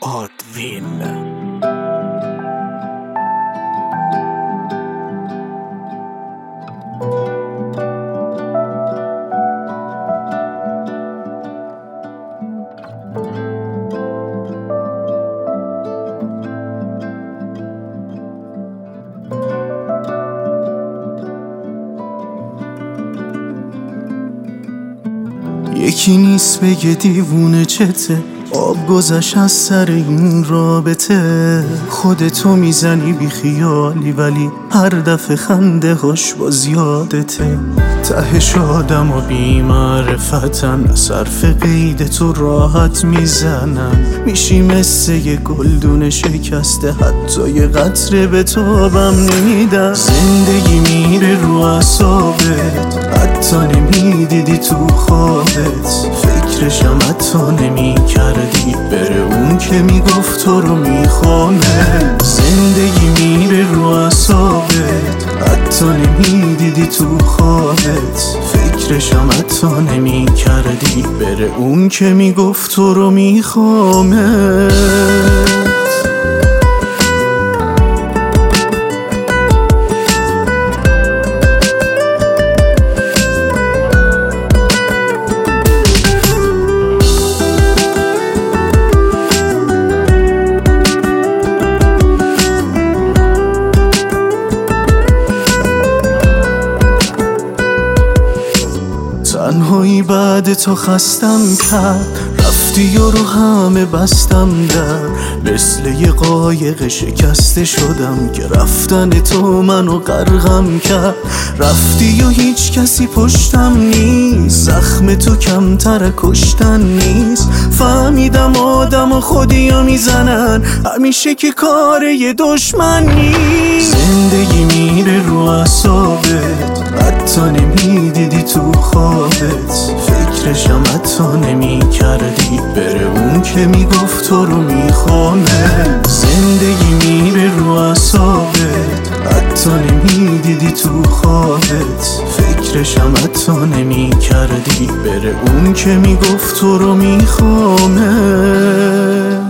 آدوین. یکی نیست بگه دیوونه چته، آب گذشت از سر این رابطه. خودتو میزنی بی خیالی ولی هر دفعه خنده هاش باز یادته. تهش آدم و بی معرفتن، صرف قید تو راحت میزنن. میشی مثل یه گلدون شکسته، حتی یه قطره به تابم نمیدن. زندگی میره رو اعصابت، حتی نمیدیدی تو خوابت. فکرشم حتی نمیکردی، بره اون که میگفت تو رو میخوامه. زندگی میره رو اعصابت، حتی نمیدیدی تو خوابت. فکرشم حتی نمیکردی، بره اون که میگفت تو رو میخوامه. تنهایی بعد تو خستم کرد، رفتی و رو همه بستم در. مثل یه قایق شکسته شدم که رفتن تو منو غرقم کرد. رفتی و هیچ کسی پشتم نیست، زخم تو کمتر کشتن نیست. فهمیدم آدم و خودیو میزنن، همیشه که کار یه دشمن نیست. زندگی میره رو اعصابت، حتی نمیدیدی تو خوابت. فکرشم حتی نمیکردی، بره اون که میگفت تو رو میخوامه. زندگی میره رو اعصابت، حتی نمیدیدی تو خوابت. فکرشم حتی نمیکردی، بره اون که میگفت تو رو میخوامه.